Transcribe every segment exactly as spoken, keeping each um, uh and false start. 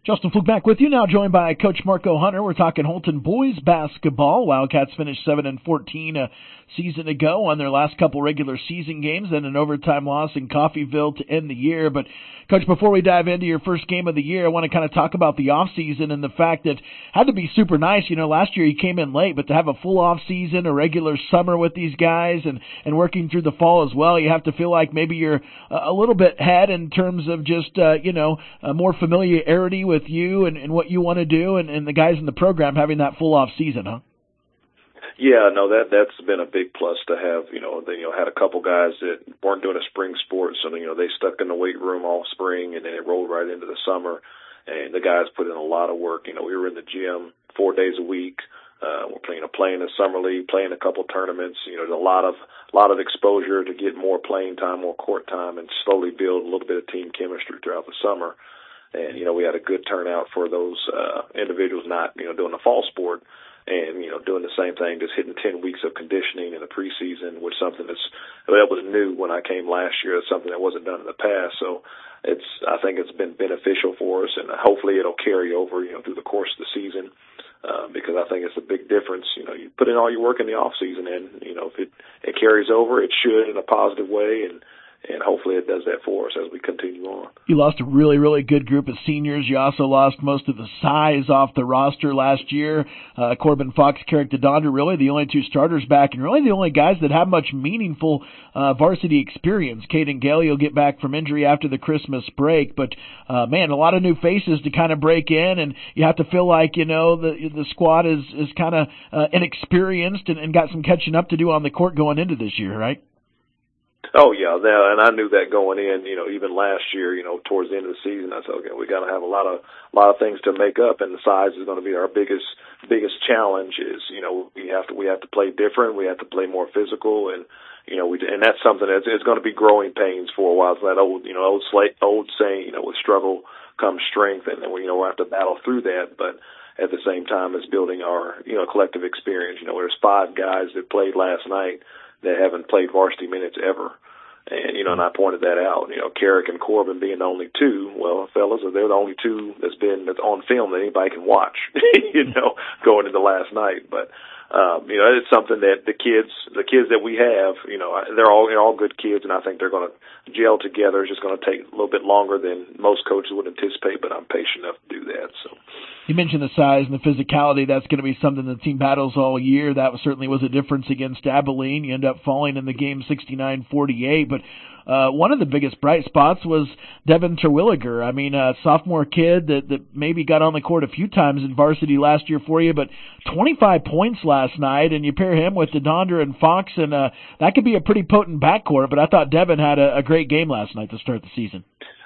Justin Fluke back with you now, joined by Coach Marco Hunter. We're talking Holton boys basketball. Wildcats finished seven and fourteen a season ago on their last couple regular season games, then an overtime loss in Coffeyville to end the year. But Coach, before we dive into your first game of the year, I want to kind of talk about the off season and the fact that it had to be super nice. You know, last year you came in late, but to have a full off season, a regular summer with these guys, and and working through the fall as well, you have to feel like maybe you're a little bit ahead in terms of just uh, you know uh, more familiarity with with you and, and what you want to do, and, and the guys in the program having that full off season, huh? Yeah, no, that that's been a big plus to have. You know, they you know had a couple guys that weren't doing a spring sport, so you know they stuck in the weight room all spring, and then it rolled right into the summer. And the guys put in a lot of work. You know, we were in the gym four days a week. Uh, we're playing, you know, playing the summer league, playing a couple tournaments. You know, there's a lot of lot of exposure to get more playing time, more court time, and slowly build a little bit of team chemistry throughout the summer. And, you know, we had a good turnout for those uh, individuals not, you know, doing the fall sport and, you know, doing the same thing, just hitting ten weeks of conditioning in the preseason, which something that's, that was new when I came last year. It's something that wasn't done in the past. So it's, I think it's been beneficial for us, and hopefully it'll carry over, you know, through the course of the season. Uh, because I think it's a big difference. You know, you put in all your work in the off season, and, you know, if it, it carries over, it should in a positive way, and, And hopefully it does that for us as we continue on. You lost a really, really good group of seniors. You also lost most of the size off the roster last year. Uh, Corbin Fox, Carrick DeDondra, really the only two starters back, and really the only guys that have much meaningful uh, varsity experience. Caden Gailey will get back from injury after the Christmas break. But, uh, man, a lot of new faces to kind of break in, and you have to feel like, you know, the the squad is, is kind of uh, inexperienced and, and got some catching up to do on the court going into this year, right? Oh yeah, and I knew that going in. You know, even last year, you know, towards the end of the season, I said, okay, we got to have a lot of a lot of things to make up, and the size is going to be our biggest biggest challenge. Is you know we have to we have to play different, we have to play more physical, and you know we and that's something that's it's going to be growing pains for a while. It's that old you know old slate old saying, you know, with struggle comes strength, and then we you know we have to battle through that, but at the same time as building our you know collective experience. You know, there's five guys that played last night that haven't played varsity minutes ever. And, you know, and I pointed that out, you know, Carrick and Corbin being the only two. Well, fellas, they're the only two that's been, that's on film that anybody can watch, you know, going into last night. But, um, you know, it's something that the kids, the kids that we have, you know, they're all, they're all good kids, and I think they're going to gel together. It's just going to take a little bit longer than most coaches would anticipate, but I'm patient enough to do that, so. You mentioned the size and the physicality. That's going to be something the team battles all year. That was, certainly was a difference against Abilene. You end up falling in the game sixty-nine forty-eight. But uh, one of the biggest bright spots was Devin Terwilliger. I mean, a sophomore kid that, that maybe got on the court a few times in varsity last year for you, but twenty-five points last night, and you pair him with DeDondra and Fox, and uh, that could be a pretty potent backcourt. But I thought Devin had a, a great game last night to start the season.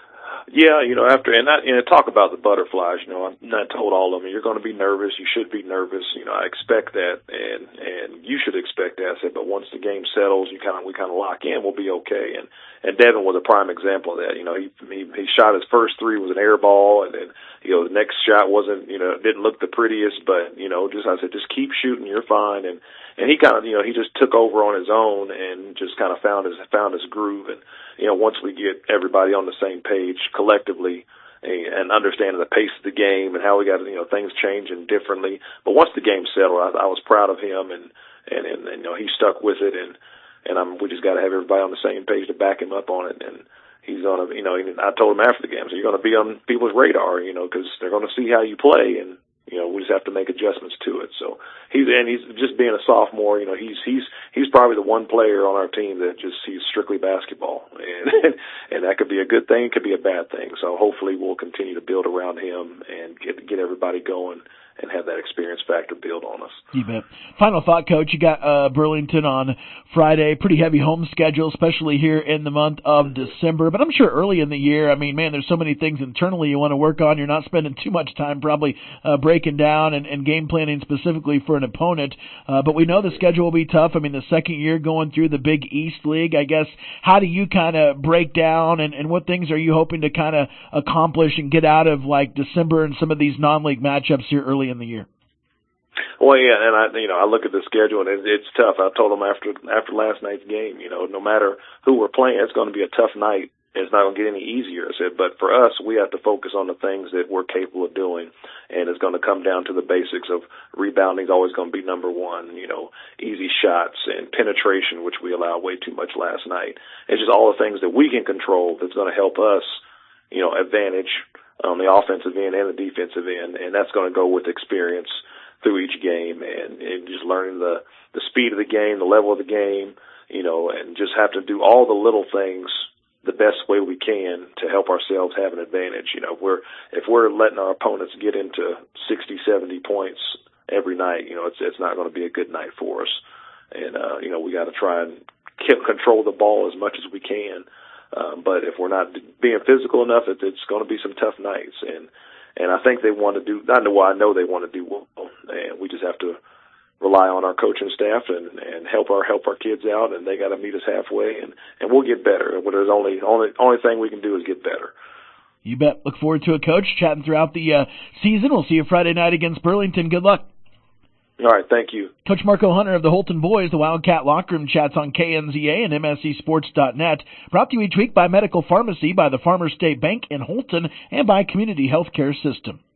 Yeah, you know, after, and I, and I talk about the butterflies, you know, I, I told all of them, you're going to be nervous, you should be nervous, you know, I expect that, and, and you should expect that. I said, but once the game settles, you kind of, we kind of lock in, we'll be okay. And, and Devin was a prime example of that. You know, he, he, he shot his first three was an air ball, and then, you know, the next shot wasn't, you know, didn't look the prettiest, but, you know, just, I said, just keep shooting, you're fine. And, and he kind of, you know, he just took over on his own and just kind of found his, found his groove. And, you know, once we get everybody on the same page collectively and understanding the pace of the game and how we got, you know, things changing differently. But once the game settled, I, I was proud of him, and, and, and, and, you know, he stuck with it, and, and I'm, we just got to have everybody on the same page to back him up on it. And he's going to, you know, I told him after the game, so you're going to be on people's radar, you know, because they're going to see how you play, and, you know, we just have to make adjustments to it. So he's, and he's just being a sophomore, you know, he's, he's, he's probably the one player on our team that just sees strictly basketball, and, and that could be a good thing, it could be a bad thing. So hopefully we'll continue to build around him and get, get everybody going and have that experience factor build on us. You bet. Final thought, Coach. You got uh, Burlington on Friday. Pretty heavy home schedule, especially here in the month of December. But I'm sure early in the year, I mean, man, there's so many things internally you want to work on. You're not spending too much time probably uh, breaking down and, and game planning specifically for an opponent. Uh, but we know the schedule will be tough. I mean, the second year going through the Big East League, I guess, how do you kind of break down, and, and what things are you hoping to kind of accomplish and get out of, like, December and some of these non-league matchups here early in the year? Well, yeah, and I, you know, I look at the schedule, and it, it's tough. I told them after after last night's game, you know, no matter who we're playing, it's going to be a tough night and it's not going to get any easier. I said, but for us, we have to focus on the things that we're capable of doing, and it's going to come down to the basics of rebounding is always going to be number one, you know, easy shots and penetration, which we allowed way too much last night. It's just all the things that we can control that's going to help us, you know, advantage on the offensive end and the defensive end, and that's going to go with experience through each game and, and just learning the, the speed of the game, the level of the game, you know, and just have to do all the little things the best way we can to help ourselves have an advantage. You know, if we're, if we're letting our opponents get into sixty, seventy points every night, you know, it's, it's not going to be a good night for us. And, uh, you know, we got to try and keep control the ball as much as we can. Um, but if we're not being physical enough, it, it's going to be some tough nights. And, and I think they want to do, I know, well, I know they want to do well, and we just have to rely on our coaching staff and, and help our help our kids out, and they got to meet us halfway, and, and we'll get better. But there's only only only thing we can do is get better. You bet. Look forward to it, Coach. Chatting throughout the uh, season. We'll see you Friday night against Burlington. Good luck. All right, thank you. Coach Marco Hunter of the Holton Boys, the Wildcat Locker Room chats on K N Z A and M S C Sports dot net. Brought to you each week by Medical Pharmacy, by the Farmers State Bank in Holton, and by Community Healthcare System.